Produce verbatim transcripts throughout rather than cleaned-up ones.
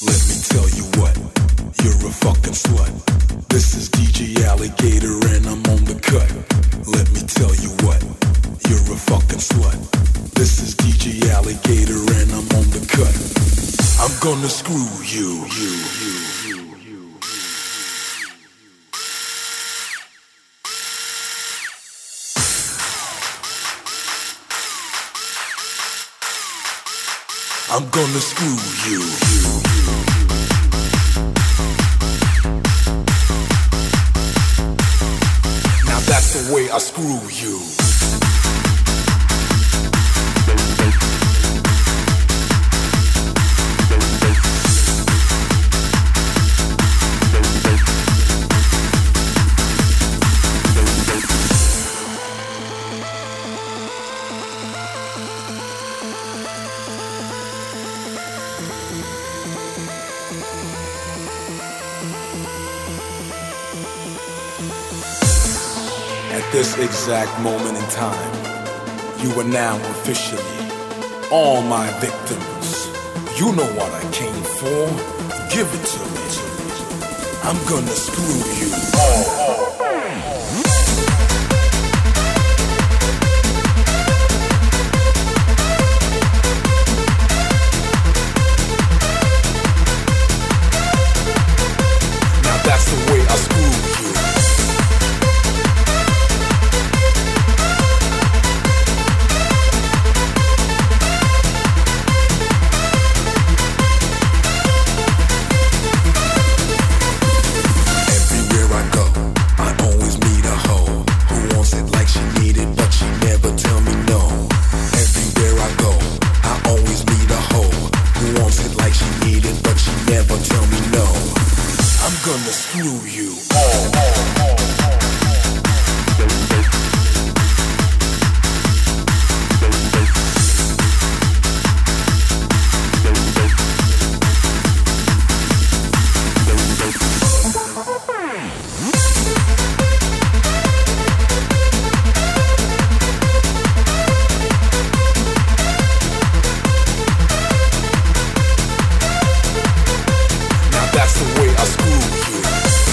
Let me tell you what, you're a fucking slut. This is D J Alligator and I'm on the cut. Let me tell you what, you're a fucking slut. This is D J Alligator and I'm on the cut. I'm gonna screw you, you, you, you, you. I'm gonna screw you, you, you. Now that's the way I screw you. At this exact moment in time, you are now officially all my victims. You know what I came for. Give it to me. I'm gonna screw you all. Now that's the way I screw you. I'm gonna screw you all. Now that's the way I screw you.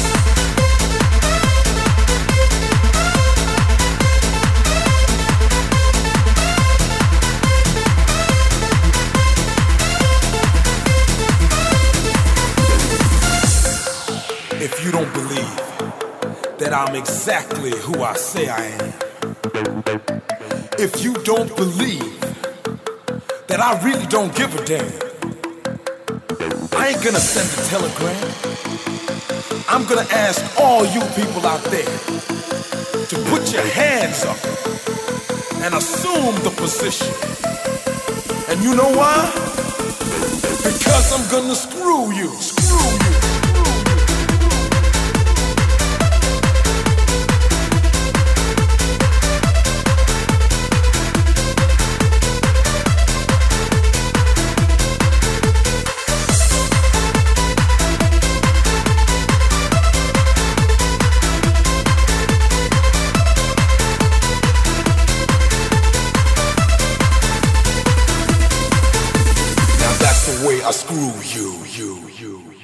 If you don't believe that I'm exactly who I say I am, if you don't believe that I really don't give a damn, I ain't gonna send a telegram. I'm gonna ask all you people out there to put your hands up and assume the position. And you know why? Because I'm gonna screw you, screw you. The way I screw you, you, you.